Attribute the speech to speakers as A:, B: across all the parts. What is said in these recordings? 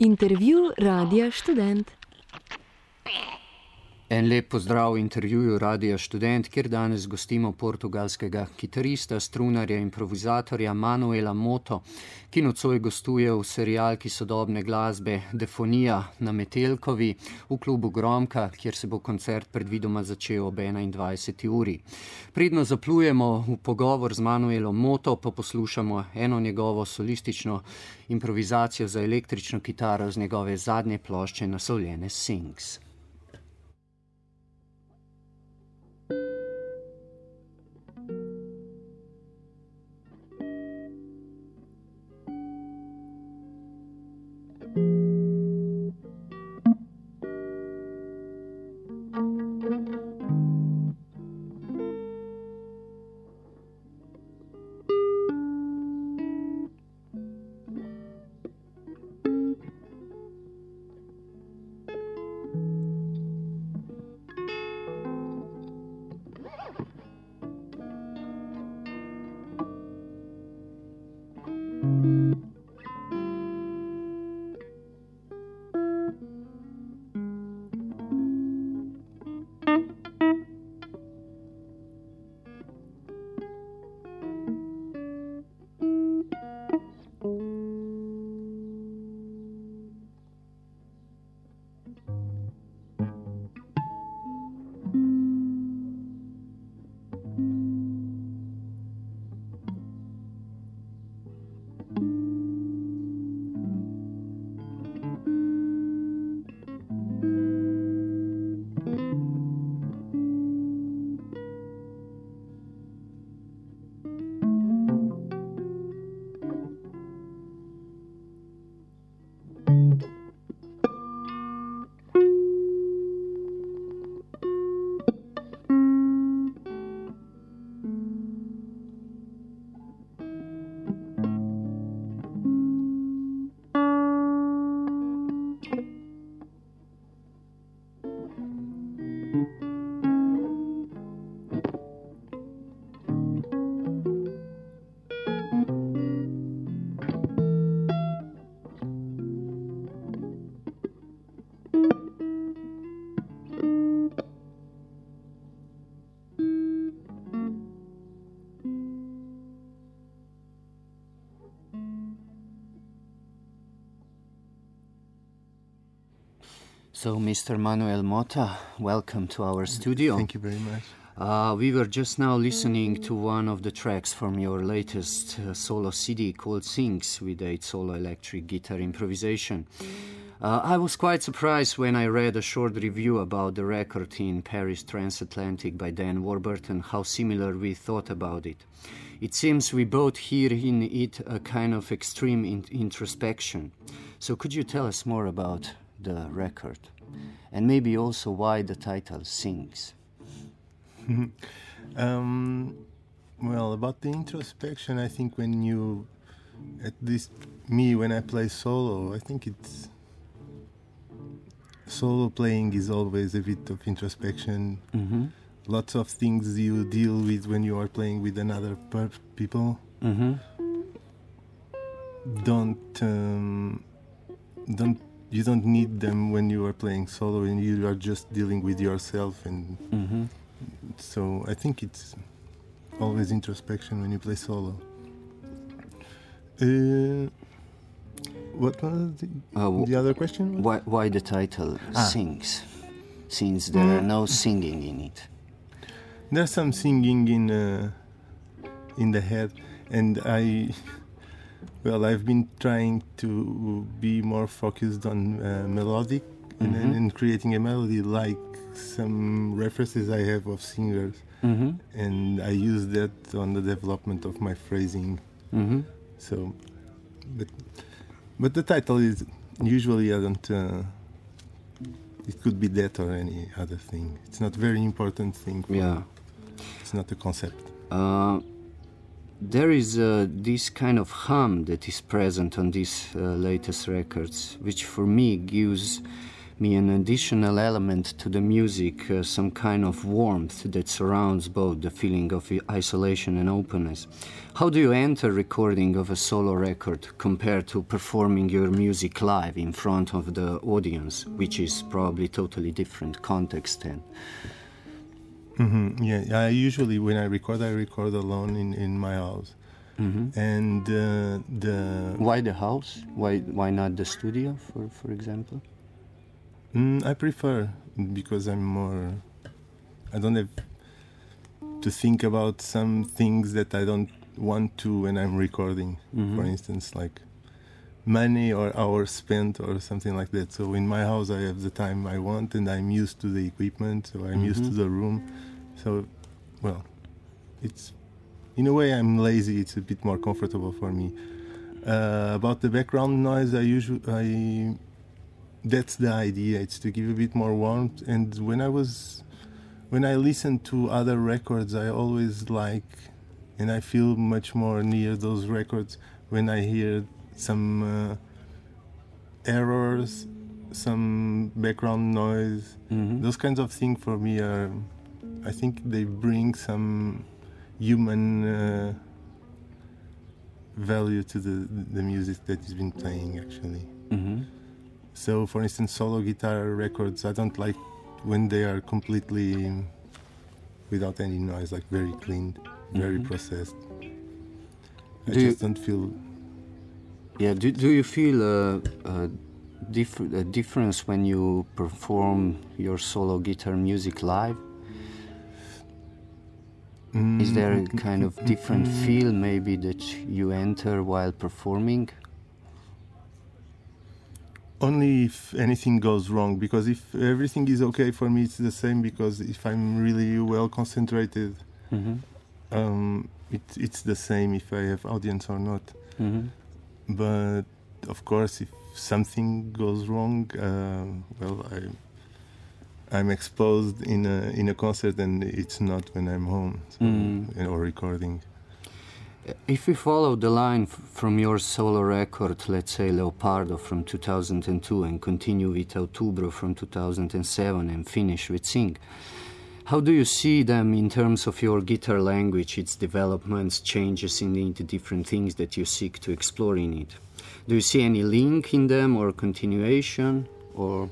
A: Intervju Radia Študent.
B: En lep pozdrav v intervjuju Radia Študent, kjer danes gostimo portugalskega kitarista, strunarja, improvizatorja Manuela Moto, ki nocoj gostuje v serialki sodobne glasbe Defonija na Metelkovi v klubu Gromka, kjer se bo koncert predvidoma začel ob 21. uri. Predno zaplujemo v pogovor z Manuelom Moto, pa poslušamo eno njegovo solistično improvizacijo za električno kitaro z njegove zadnje plošče naslovljene Sings. So, Mr. Manuel Mota, welcome to our studio.
C: Thank you very much.
B: We were just now listening to one of the tracks from your latest solo CD called Sings with a solo electric guitar improvisation. I was quite surprised when I read a short review about the record in Paris Transatlantic by Dan Warburton, how similar we thought about it. It seems we both hear in it a kind of extreme introspection. So could you tell us more about the record? And maybe also why the title Sings?
C: Well, about the introspection, I think when you, at least me, when I play solo, I think it's solo playing is always a bit of introspection. Mm-hmm. Lots of things you deal with when you are playing with another people. Mm-hmm. You don't need them when you are playing solo, and you are just dealing with yourself. And mm-hmm. So I think it's always introspection when you play solo. What was the other question?
B: Why the title Sings, since there are no singing in it?
C: There's some singing in the head, and I've been trying to be more focused on melodic mm-hmm. and creating a melody like some references I have of singers. Mm-hmm. And I use that on the development of my phrasing. Mm-hmm. So, but the title is usually I don't. It could be that or any other thing. It's not a very important thing. It's not a concept.
B: There is this kind of hum that is present on these latest records, which for me gives me an additional element to the music, some kind of warmth that surrounds both the feeling of isolation and openness. How do you enter recording of a solo record compared to performing your music live in front of the audience, which is probably totally different context then?
C: Mm-hmm. Yeah, I usually, when I record alone in my house. Mm-hmm. And
B: Why the house? Why not the studio, for example?
C: I prefer, because I don't have to think about some things that I don't want to when I'm recording. Mm-hmm. For instance, like money or hours spent or something like that. So in my house I have the time I want, and I'm used to the equipment, so I'm used to the room. So, well, it's, in a way, I'm lazy. It's a bit more comfortable for me. About the background noise, that's the idea. It's to give a bit more warmth. And when I listen to other records, I always like, and I feel much more near those records when I hear some errors, some background noise. Mm-hmm. Those kinds of things for me are, I think they bring some human value to the music that has been playing, actually. Mm-hmm. So, for instance, solo guitar records, I don't like when they are completely without any noise, like very clean, very processed. I just don't feel...
B: Yeah, do you feel a difference when you perform your solo guitar music live? Is there a kind of different feel maybe that you enter while performing?
C: Only if anything goes wrong, because if everything is okay for me, it's the same, because if I'm really well concentrated, it's the same if I have audience or not. Mm-hmm. But of course, if something goes wrong, well, I'm exposed in a concert, and it's not when I'm home, or recording.
B: If we follow the line from your solo record, let's say Leopardo from 2002, and continue with Outubro from 2007, and finish with Sing, how do you see them in terms of your guitar language, its developments, changes in the different things that you seek to explore in it? Do you see any link in them or continuation, or...?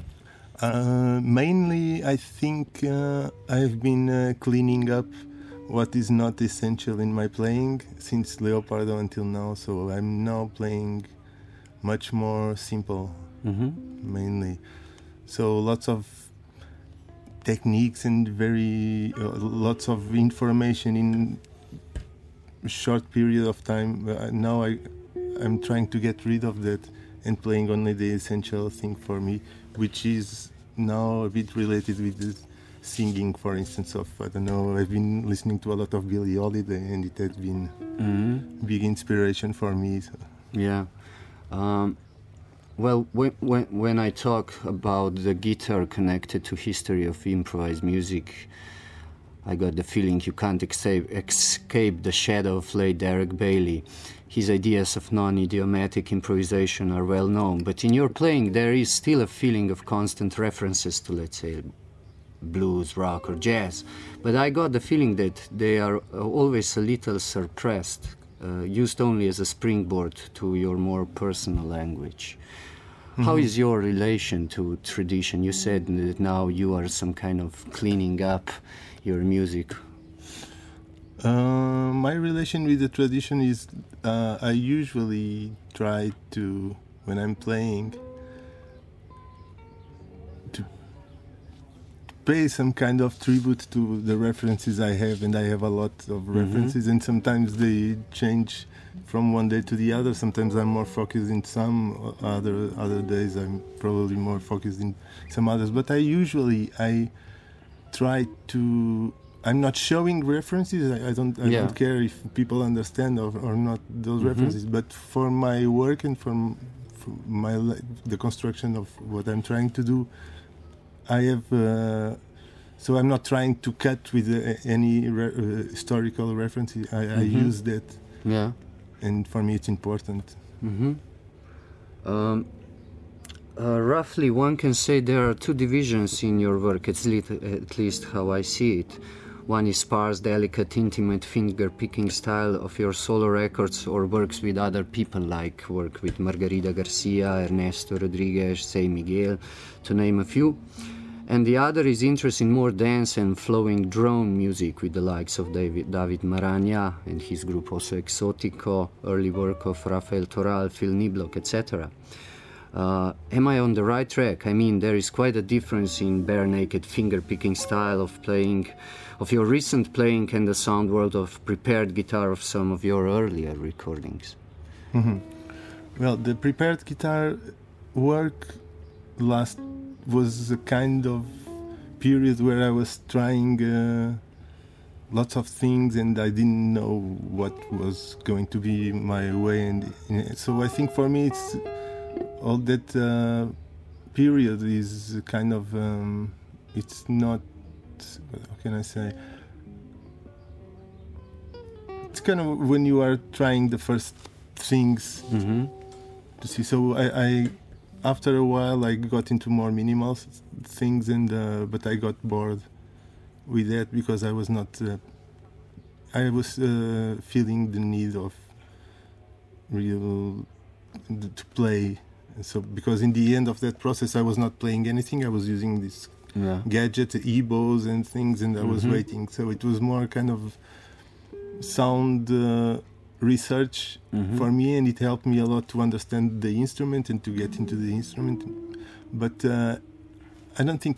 C: Mainly, I think I've been cleaning up what is not essential in my playing since Leopardo until now. So I'm now playing much more simple, mainly. So lots of techniques and lots of information in a short period of time. Now I'm trying to get rid of that and playing only the essential thing for me, which is now a bit related with the singing, for instance, of, I don't know, I've been listening to a lot of Billie Holiday, and it has been big inspiration for me. So.
B: Yeah. Well, when I talk about the guitar connected to history of improvised music, I got the feeling you can't escape the shadow of late Derek Bailey. His ideas of non-idiomatic improvisation are well known, but in your playing there is still a feeling of constant references to, let's say, blues, rock or jazz. But I got the feeling that they are always a little suppressed, used only as a springboard to your more personal language. Mm-hmm. How is your relation to tradition? You said that now you are some kind of cleaning up your music.
C: My relation with the tradition is I usually try to, when I'm playing, to pay some kind of tribute to the references I have, and I have a lot of references, and sometimes they change from one day to the other. Sometimes I'm more focused in some, other days I'm probably more focused in some others. But I try to... I'm not showing references. I don't care if people understand or not those references. But for my work and for the construction of what I'm trying to do, I have. So I'm not trying to cut with any historical references. I use that. Yeah. And for me, it's important.
B: Roughly, one can say there are two divisions in your work, at least how I see it. One is sparse, delicate, intimate finger-picking style of your solo records or works with other people, like work with Margarita Garcia, Ernesto Rodriguez, say Miguel, to name a few. And the other is interest in more dance and flowing drone music with the likes of David Maragna and his group also Exotico, early work of Rafael Toral, Phil Niblock, etc. Am I on the right track? I mean, there is quite a difference in bare-naked finger-picking style of playing, of your recent playing, and the sound world of prepared guitar of some of your earlier recordings.
C: Mm-hmm. Well, the prepared guitar work was a kind of period where I was trying lots of things, and I didn't know what was going to be my way. And so I think for me, it's all that period is kind of it's not, how can I say, it's kind of when you are trying the first things to see. So I after a while I got into more minimal things, and but I got bored with that because I was not I was feeling the need of real to play. So because in the end of that process I was not playing anything, I was using this gadget, EBOs and things, and I was waiting. So it was more kind of sound research for me, and it helped me a lot to understand the instrument and to get into the instrument. But I don't think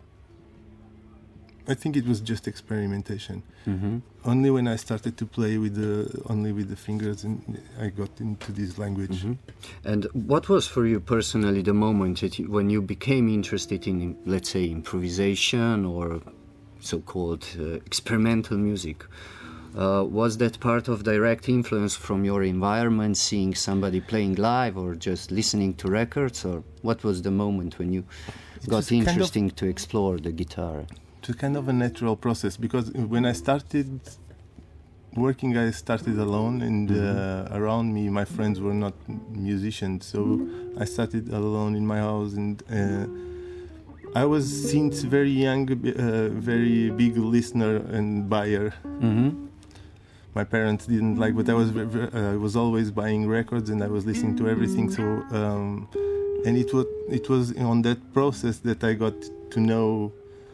C: I think it was just experimentation. Only when I started to play with the fingers, and I got into this language.
B: And what was for you personally the moment when you became interested in, let's say, improvisation or so-called experimental music? Was that part of direct influence from your environment, seeing somebody playing live, or just listening to records, or what was the moment when you got interesting to explore the guitar?
C: It was kind of a natural process, because when I started working, I started alone, and around me my friends were not musicians, so I started alone in my house, and I was since very young very big listener and buyer. My parents didn't like, but I was always buying records, and I was listening to everything. So and it was on that process that I got to know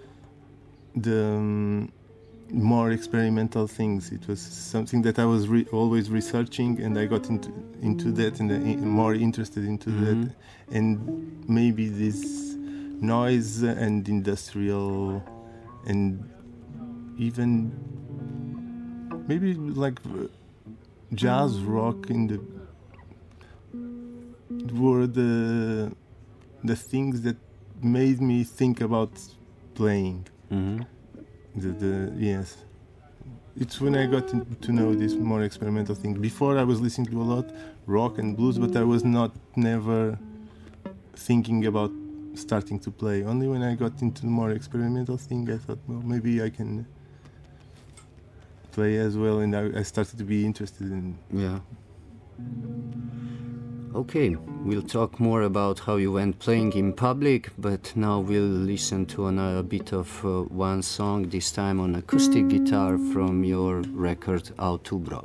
C: the more experimental things. It was something that I was always researching, and I got into that, and more interested into that, and maybe this noise and industrial, and even maybe like jazz rock were the things that made me think about playing. Yes, it's when I got to know this more experimental thing. Before I was listening to a lot rock and blues, but I was never thinking about starting to play. Only when I got into the more experimental thing, I thought, well, maybe I can play as well, and I started to be interested in.
B: Yeah. Okay, we'll talk more about how you went playing in public, but now we'll listen to a bit of one song, this time on acoustic guitar from your record Outubro.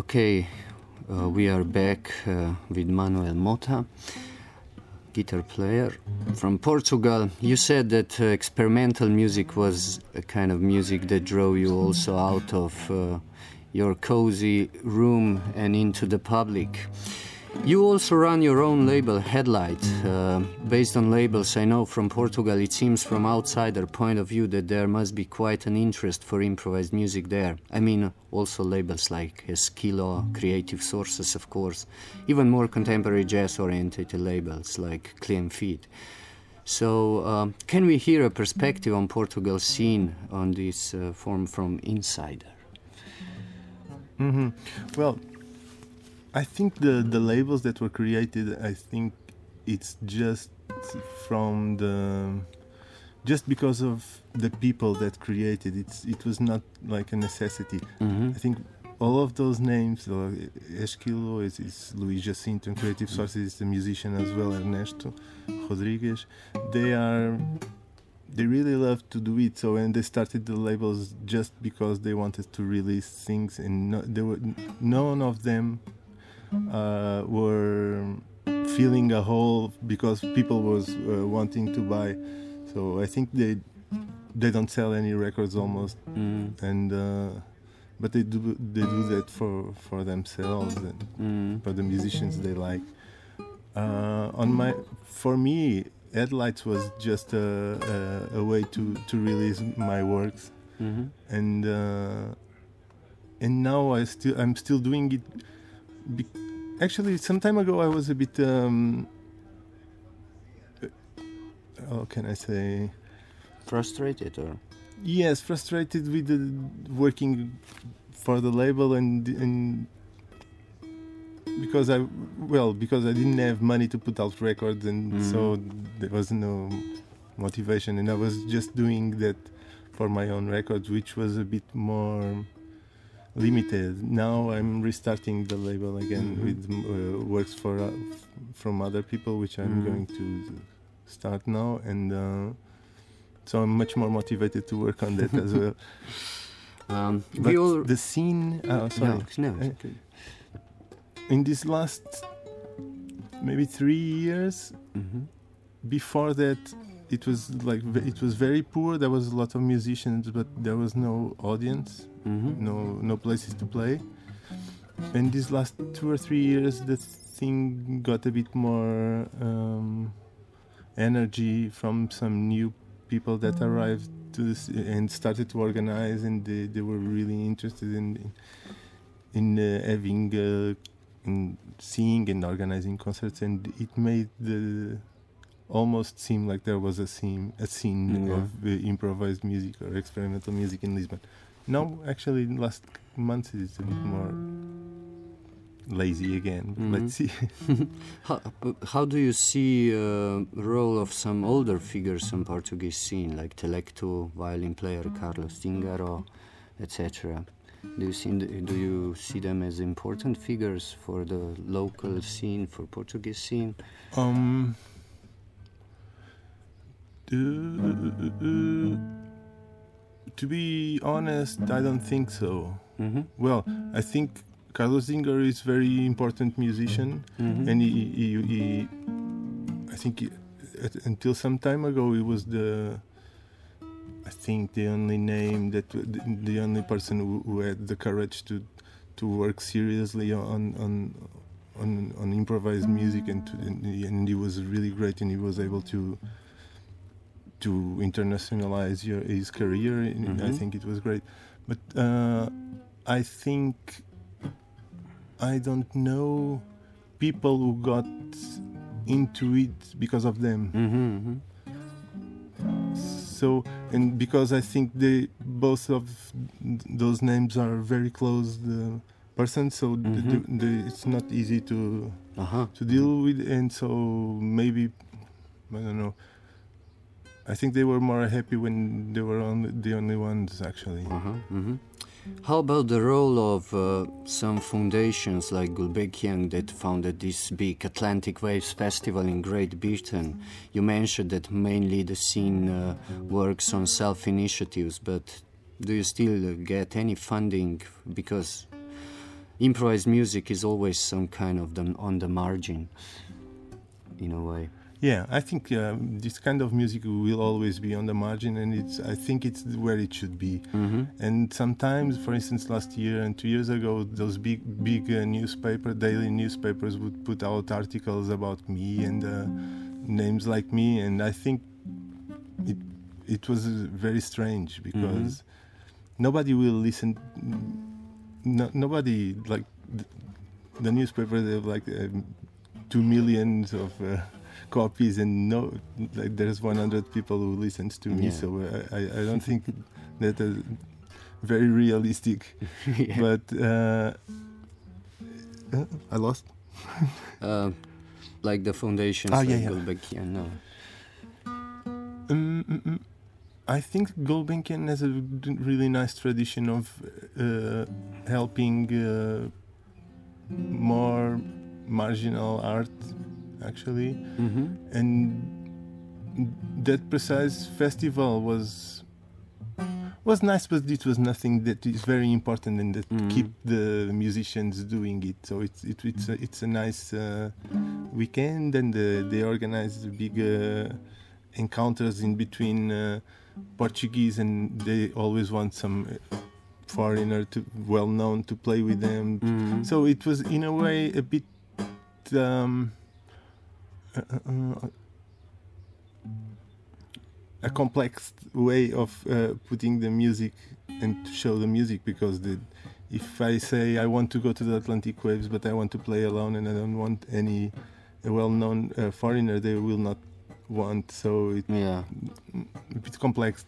B: Okay, we are back with Manuel Mota, guitar player from Portugal. You said that experimental music was a kind of music that drove you also out of your cozy room and into the public. You also run your own label, Headlight. Based on labels I know from Portugal, it seems from outsider point of view that there must be quite an interest for improvised music there. I mean, also labels like Esquilo, Creative Sources, of course, even more contemporary jazz-oriented labels like Clean Feet. So, can we hear a perspective on Portugal's scene on this form from insider?
C: Mm-hmm. Well, I think the labels that were created, I think it's just just because of the people that created it. It was not like a necessity.
B: Mm-hmm.
C: I think all of those names, Esquilo is Luis Jacinto, and Creative Sources is the musician as well, Ernesto Rodrigues. They really love to do it. So when they started the labels just because they wanted to release things, and none of them were filling a hole because people was wanting to buy. So I think they don't sell any records almost, and but they do that for themselves and for the musicians they like. For me, Headlights was just a way to release my works, and now I'm still doing it. Actually, some time ago I was a bit how can I say,
B: frustrated, or
C: yes, frustrated with working for the label and because I didn't have money to put out records, and so there was no motivation, and I was just doing that for my own records, which was a bit more limited. Now I'm restarting the label again with works from other people, which I'm going to start now, and so I'm much more motivated to work on that as well. But the scene, sorry.
B: No, okay.
C: In these last maybe 3 years, before that, it was very poor. There was a lot of musicians, but there was no audience, no places to play. And these last 2 or 3 years, the thing got a bit more energy from some new people that arrived to this and started to organize, and they were really interested in having in seeing and organizing concerts, and it made almost seem like there was a scene of improvised music or experimental music in Lisbon. Now, actually, last month it's a bit more lazy again. But let's see.
B: How do you see role of some older figures in Portuguese scene, like Telecto, violin player Carlos Zingaro, etc.? Do you see them as important figures for the local scene, for Portuguese scene?
C: To be honest, I don't think so. Well, I think Carlos Zingaro is a very important musician, and he I think until some time ago he was the only person who had the courage to work seriously on improvised music, and he was really great, and he was able to internationalize his career. I think it was great, but I think I don't know people who got into it because of them. So, and because I think both of those names are very close persons, so it's not easy to deal with, and so maybe, I don't know, I think they were more happy when they were the only ones, actually.
B: How about the role of some foundations like Gulbenkian that founded this big Atlantic Waves Festival in Great Britain? You mentioned that mainly the scene works on self-initiatives, but do you still get any funding? Because improvised music is always some kind of on the margin, in a way.
C: Yeah, I think this kind of music will always be on the margin, and I think it's where it should be. And sometimes, for instance, last year and 2 years ago, those big daily newspapers would put out articles about me and names like me, and I think it was very strange because nobody will listen. Nobody, like the newspapers have like 2 million of copies, and there's 100 people who listens to me. So I don't think that is very realistic. But I lost.
B: Like the foundations of Gulbenkian. No.
C: I think Gulbenkian has a really nice tradition of helping more marginal art, actually. And that precise festival was nice, but it was nothing that is very important and that keep the musicians doing it. So it's a nice weekend, and they organize big encounters in between Portuguese, and they always want some foreigner well known to play with them. So it was in a way a bit a complex way of putting the music and to show the music, because if I say I want to go to the Atlantic Waves but I want to play alone and I don't want any well-known foreigner, they will not want, so it's a bit complex.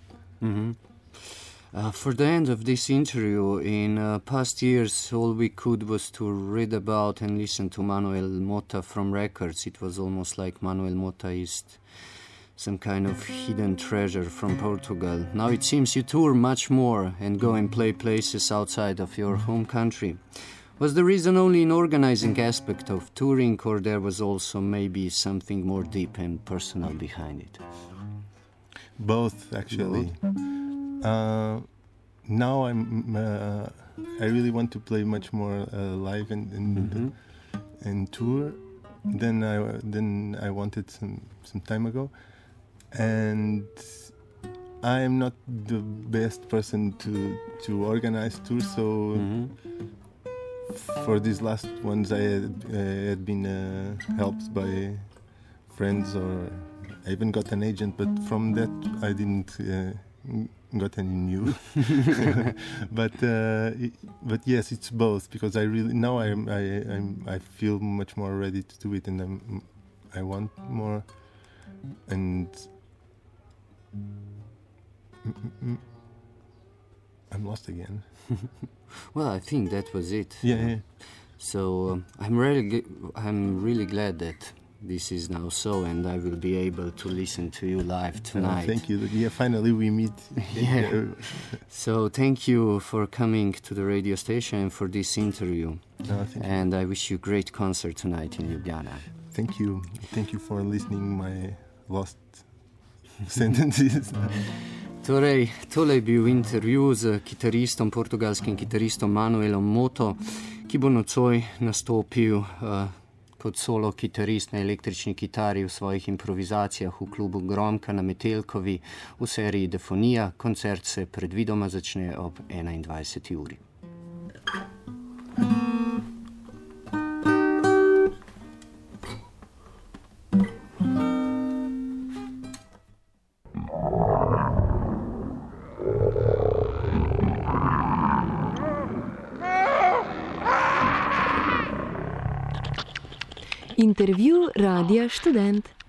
B: For the end of this interview, in past years all we could was to read about and listen to Manuel Mota from records. It was almost like Manuel Mota is some kind of hidden treasure from Portugal. Now it seems you tour much more and go and play places outside of your home country. Was the reason only an organizing aspect of touring, or there was also maybe something more deep and personal behind it?
C: Both, actually. Now I really want to play much more live and tour than I wanted some time ago, and I am not the best person to organize tours, so for these last ones I had been helped by friends, or I even got an agent, but from that I didn't got any new. but yes, it's both, because I really now I feel much more ready to do it, and I want more, and I'm lost again.
B: Well, I think that was it.
C: Yeah.
B: So I'm really glad that this is now so, and I will be able to listen to you live tonight.
C: Thank you. Yeah, finally we meet.
B: Yeah. So thank you for coming to the radio station and for this interview.
C: Thank you.
B: And I wish you a great concert tonight in Ljubljana.
C: Thank you. Thank you for listening my lost sentences.
B: Torej, tole je bil intervju z kitaristom, portugalskim kitaristom Manuelom Moto, ki bo nocoj nastopil kot solo kitarist na električni kitari v svojih improvizacijah v klubu Gromka na Metelkovi v seriji Defonija. Koncert se predvidoma začne ob 21. uri.
A: Intervju Radia Študent.